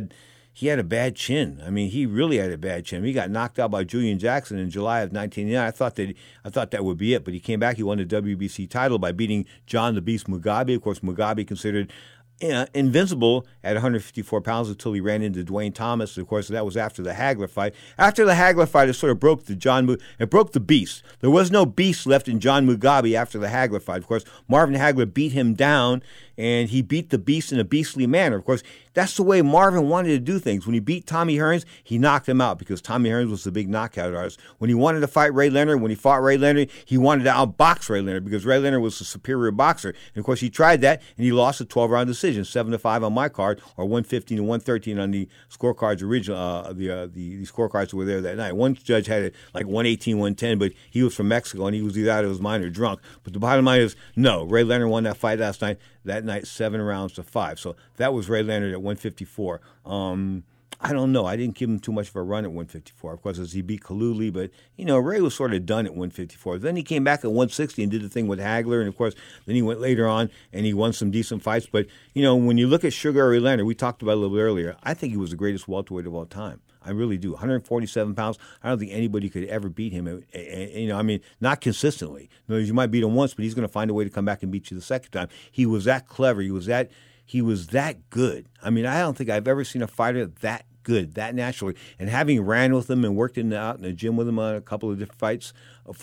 he had a bad chin. I mean, he really had a bad chin. He got knocked out by Julian Jackson in July of 1989. I thought that would be it, but he came back. He won the WBC title by beating John the Beast Mugabe. Of course, Mugabe considered invincible at 154 pounds until he ran into Dwayne Thomas. Of course, that was after the Hagler fight. After the Hagler fight, it sort of broke the beast. There was no beast left in John Mugabe after the Hagler fight. Of course, Marvin Hagler beat him down, and he beat the beast in a beastly manner. Of course, that's the way Marvin wanted to do things. When he beat Tommy Hearns, he knocked him out because Tommy Hearns was the big knockout artist. When he wanted to fight Ray Leonard, when he fought Ray Leonard, he wanted to outbox Ray Leonard because Ray Leonard was the superior boxer. And of course, he tried that, and he lost a 12-round decision, 7-5 on my card, or 115 to 113 on the scorecards original. The scorecards were there that night. One judge had it like 118, 110, but he was from Mexico, and he was either out of his mind or drunk. But the bottom line is, no, Ray Leonard won that fight last night. That night, 7 rounds to 5. So that was Ray Leonard at 154. I don't know. I didn't give him too much of a run at 154, of course, as he beat Kaluli. But, Ray was sort of done at 154. Then he came back at 160 and did the thing with Hagler. And, of course, then he went later on and he won some decent fights. But, when you look at Sugar Ray Leonard, we talked about it a little bit earlier, I think he was the greatest welterweight of all time. I really do. 147 pounds. I don't think anybody could ever beat him. Not consistently. You might beat him once, but he's going to find a way to come back and beat you the second time. He was that clever. He was that good. I don't think I've ever seen a fighter that good, that naturally. And having ran with him and worked out in the gym with him on a couple of different fights,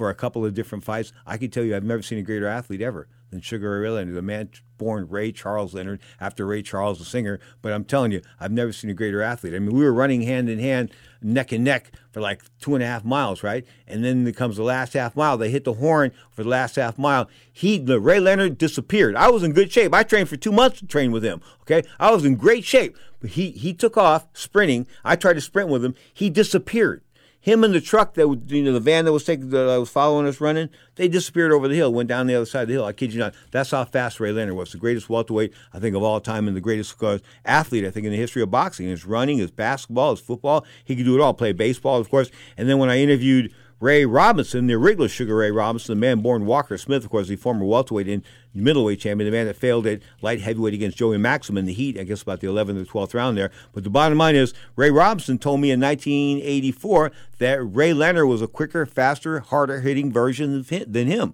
I can tell you I've never seen a greater athlete ever than Sugar Ray Leonard, the man born Ray Charles Leonard after Ray Charles, the singer. But I'm telling you, I've never seen a greater athlete. We were running hand in hand, neck and neck for like 2.5 miles, right? And then comes the last half mile. They hit the horn for the last half mile. Ray Leonard disappeared. I was in good shape. I trained for 2 months to train with him, okay? I was in great shape. But he took off sprinting. I tried to sprint with him. He disappeared. Him and the truck the van that was following us running, they disappeared over the hill, went down the other side of the hill. I kid you not. That's how fast Ray Leonard was. The greatest welterweight, I think, of all time, and the greatest athlete, I think, in the history of boxing. His running, his basketball, his football. He could do it all. Play baseball, of course. And then when I interviewed Ray Robinson, the original Sugar Ray Robinson, the man born Walker Smith, of course, the former welterweight and middleweight champion, the man that failed at light heavyweight against Joey Maxim in the heat, I guess about the 11th or 12th round there. But the bottom line is, Ray Robinson told me in 1984 that Ray Leonard was a quicker, faster, harder-hitting version than him.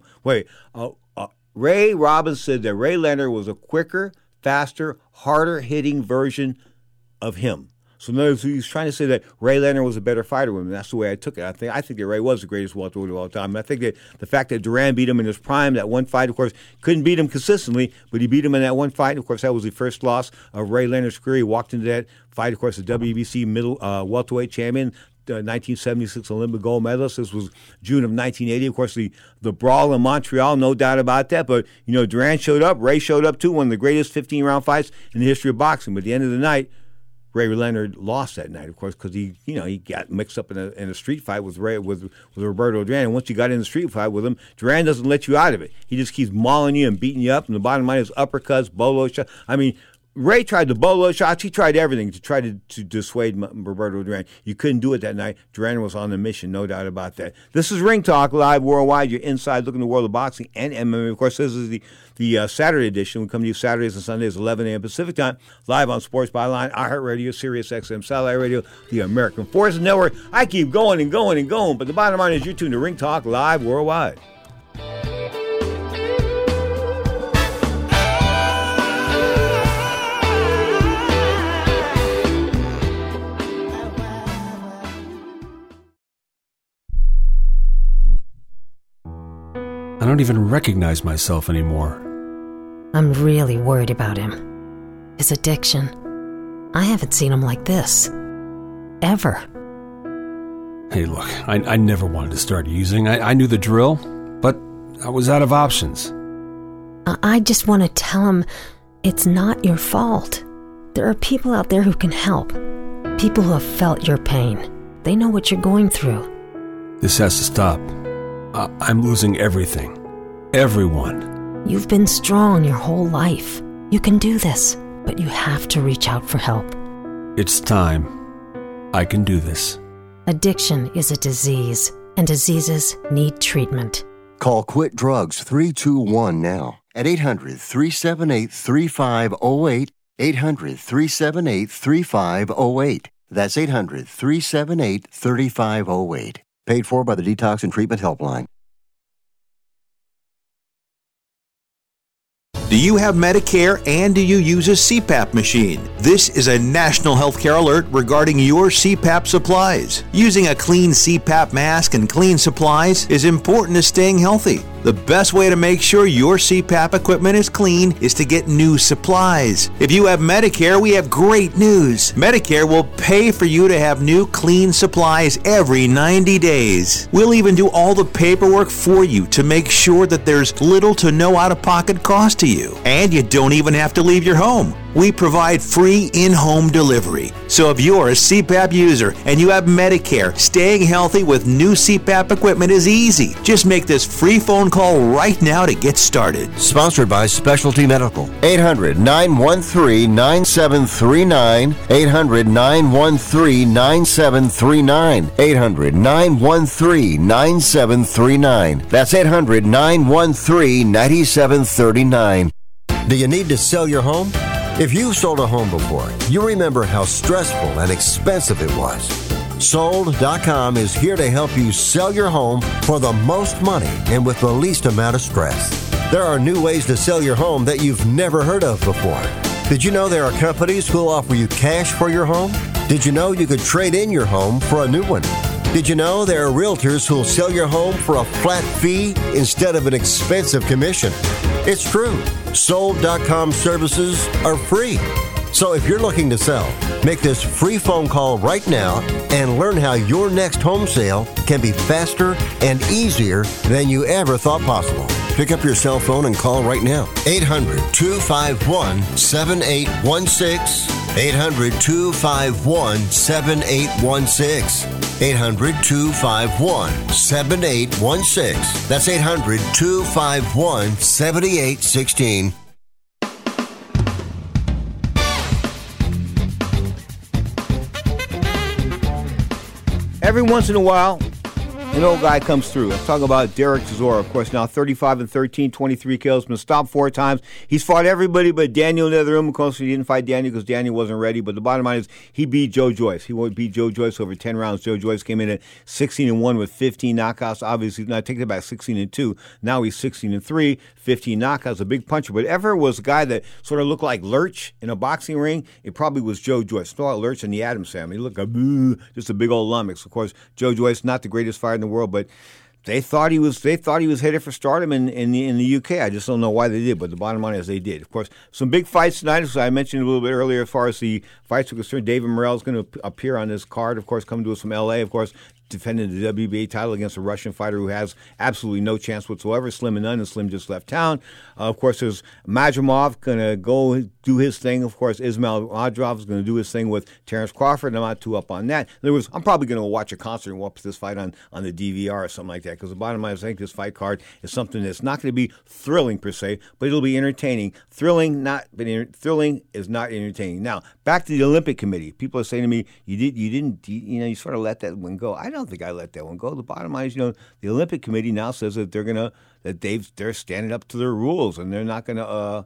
Ray Robinson said that Ray Leonard was a quicker, faster, harder-hitting version of him. So in other words, he was trying to say that Ray Leonard was a better fighter with him. That's the way I took it. I think that Ray was the greatest welterweight of all time. And I think that the fact that Duran beat him in his prime, that one fight, of course, couldn't beat him consistently, but he beat him in that one fight. And of course, that was the first loss of Ray Leonard's career. He walked into that fight, of course, the WBC welterweight champion. 1976 Olympic gold medalist. This was June of 1980. Of course, the brawl in Montreal, no doubt about that. But, Duran showed up. Ray showed up, too. One of the greatest 15-round fights in the history of boxing. But at the end of the night, Ray Leonard lost that night, of course, because he got mixed up in a street fight with Roberto Duran. And once you got in the street fight with him, Duran doesn't let you out of it. He just keeps mauling you and beating you up. And the bottom line is uppercuts, bolo shots. Ray tried the bolo shots. He tried everything to try to dissuade Roberto Duran. You couldn't do it that night. Duran was on a mission, no doubt about that. This is Ring Talk Live Worldwide. You're inside looking at the world of boxing and MMA. Of course, this is the Saturday edition. We come to you Saturdays and Sundays, 11 a.m. Pacific time, live on Sports Byline, iHeartRadio, Sirius XM, Satellite Radio, the American Forces Network. I keep going and going and going, but the bottom line is you're tuned to Ring Talk Live Worldwide. I don't even recognize myself anymore. I'm really worried about him. His addiction. I haven't seen him like this. Ever. Hey, look, I never wanted to start using. I knew the drill, but I was out of options. I just want to tell him it's not your fault. There are people out there who can help. People who have felt your pain. They know what you're going through. This has to stop. I'm losing everything. Everyone. You've been strong your whole life. You can do this, but you have to reach out for help. It's time. I can do this. Addiction is a disease, and diseases need treatment. Call Quit Drugs 321 now at 800-378-3508. 800-378-3508. That's 800-378-3508. Paid for by the Detox and Treatment Helpline. Do you have Medicare and do you use a CPAP machine? This is a national healthcare alert regarding your CPAP supplies. Using a clean CPAP mask and clean supplies is important to staying healthy. The best way to make sure your CPAP equipment is clean is to get new supplies. If you have Medicare, we have great news. Medicare will pay for you to have new clean supplies every 90 days. We'll even do all the paperwork for you to make sure that there's little to no out-of-pocket cost to you. And you don't even have to leave your home. We provide free in-home delivery. So if you're a CPAP user and you have Medicare, staying healthy with new CPAP equipment is easy. Just make this free phone call right now to get started. Sponsored by Specialty Medical. 800-913-9739. 800-913-9739. 800-913-9739. That's 800-913-9739. Do you need to sell your home? If you've sold a home before, you remember how stressful and expensive it was. Sold.com is here to help you sell your home for the most money and with the least amount of stress. There are new ways to sell your home that you've never heard of before. Did you know there are companies who'll offer you cash for your home? Did you know you could trade in your home for a new one? Did you know there are realtors who'll sell your home for a flat fee instead of an expensive commission? It's true. Sold.com services are free. So if you're looking to sell, make this free phone call right now and learn how your next home sale can be faster and easier than you ever thought possible. Pick up your cell phone and call right now. 800-251-7816. 800-251-7816. 800-251-7816. That's 800-251-7816. Every once in a while, an old guy comes through. I'm talking about Derek Chisora, of course, now 35-13, 23 kills, been stopped 4 times. He's fought everybody but Daniel Netherham. Of course, he didn't fight Daniel because Daniel wasn't ready. But the bottom line is he beat Joe Joyce. He beat Joe Joyce over 10 rounds. Joe Joyce came in at 16-1 with 15 knockouts. Obviously, no, I take it back, 16-2. Now he's 16-3, 15 knockouts, a big puncher. But ever was a guy that sort of looked like Lurch in a boxing ring, it probably was Joe Joyce. Throw out Lurch and the Addams family. He looked like just a big old lummox. Of course, Joe Joyce, not the greatest fighter in the world, but They thought he was headed for stardom in the UK. I just don't know why they did, but the bottom line is they did. Of course, some big fights tonight, as I mentioned a little bit earlier, as far as the fights are concerned. David Morrell is going to appear on this card, of course, coming to us from LA, of course, defending the WBA title against a Russian fighter who has absolutely no chance whatsoever. Slim and none, and Slim just left town. Of course, there's Madrimov going to go do his thing. Of course, Ismail Madrimov is going to do his thing with Terrence Crawford. I'm not too up on that. In other words, I'm probably going to watch a concert and watch this fight on the DVR or something like that, because the bottom line is I think this fight card is something that's not going to be thrilling per se, but it'll be entertaining. Thrilling is not entertaining. Now, back to the Olympic Committee. People are saying to me, you sort of let that one go. I don't think I let that one go. The bottom line is, the Olympic Committee now says that they're standing up to their rules, and they're not going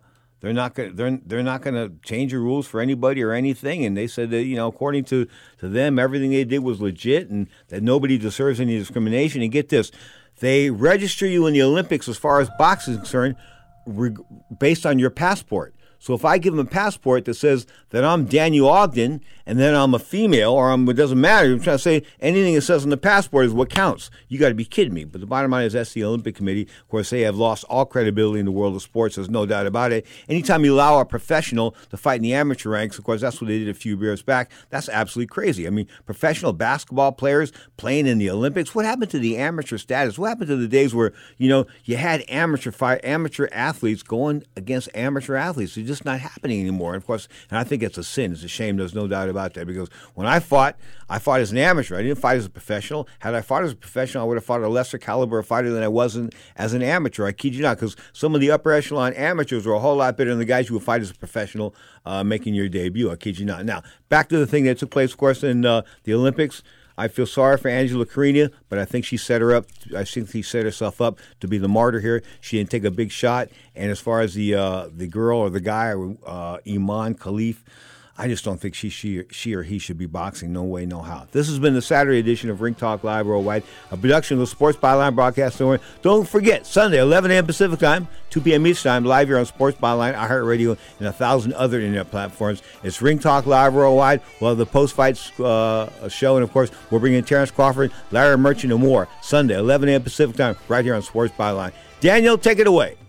to change the rules for anybody or anything. And they said that, according to them, everything they did was legit, and that nobody deserves any discrimination. And get this, they register you in the Olympics as far as boxing is concerned based on your passport. So if I give them a passport that says that I'm Daniel Ogden and then I'm a female, or it doesn't matter. I'm trying to say anything that says on the passport is what counts. You got to be kidding me. But the bottom line is that's the Olympic Committee. Of course, they have lost all credibility in the world of sports. There's no doubt about it. Anytime you allow a professional to fight in the amateur ranks, of course, that's what they did a few years back. That's absolutely crazy. I mean, professional basketball players playing in the Olympics. What happened to the amateur status? What happened to the days where, you had amateur athletes going against amateur athletes? It's just not happening anymore. And of course, I think it's a sin. It's a shame. There's no doubt about that, because when I fought as an amateur. I didn't fight as a professional. Had I fought as a professional, I would have fought a lesser caliber of fighter than I was as an amateur. I kid you not, because some of the upper echelon amateurs were a whole lot better than the guys who would fight as a professional making your debut. I kid you not. Now, back to the thing that took place, of course, in the Olympics. I feel sorry for Angela Carina, but I think she set herself up to be the martyr here. She didn't take a big shot. And as far as the girl or the guy, Iman Khalif, I just don't think she or he should be boxing. No way, no how. This has been the Saturday edition of Ring Talk Live Worldwide, a production of the Sports Byline Broadcast Network. Don't forget, Sunday, 11 a.m. Pacific Time, 2 p.m. Eastern Time, live here on Sports Byline, iHeartRadio, and 1,000 other internet platforms. It's Ring Talk Live Worldwide. We'll have the post-fight show, and of course, we'll bring in Terrence Crawford, Larry Merchant, and more. Sunday, 11 a.m. Pacific Time, right here on Sports Byline. Daniel, take it away.